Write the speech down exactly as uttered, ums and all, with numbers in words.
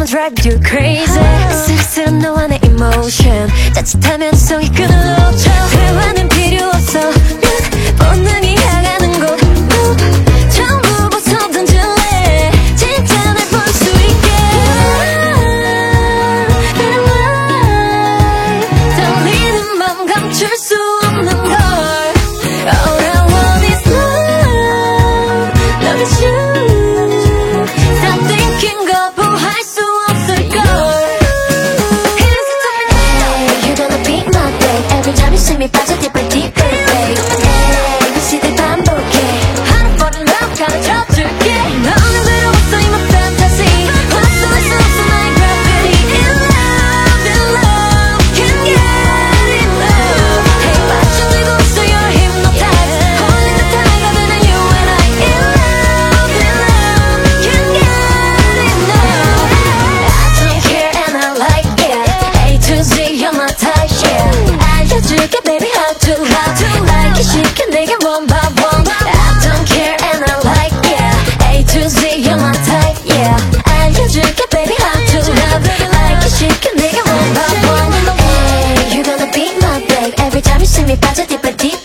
drive you crazy. 쓸쓸한 너와 내 emotion 짜릿하면 성이 끊어져. 대화는 필요 없어. 본능이 향하는 곳 전부 벗어 던질래. 진짜 날 볼 수 있게. 떨리는 맘 감출 수 없는 걸. All I want is love, love is you. Stop thinking 거부할 수 없을 걸. Hey, you're gonna be my babe. Every time you see me 빠져 deeper deeper babe. Hey, 그 시대 반복해. 하루버린 love 가르쳐줄게. 너는 들어봤어 이 my fantasy. 벗어날 수 없어 나의 gravity. In love, in love, can't get enough. Hey, 빠져들고 있어 you're hypnotized. 홀린 듯 다가가는 you and I. In love, in love, can't get enough. I don't care and I like it. A to Z you're my type, yeah. 알려줄게 baby how to how to like it. 시켜 내게 one by one. I don't care and I like it. A to Z you're my type, yeah. 알려줄게 baby how to how to like it. 시켜 내게 one by one. Hey, you're gonna be my babe. Every time you see me 빠져 deeper deeper.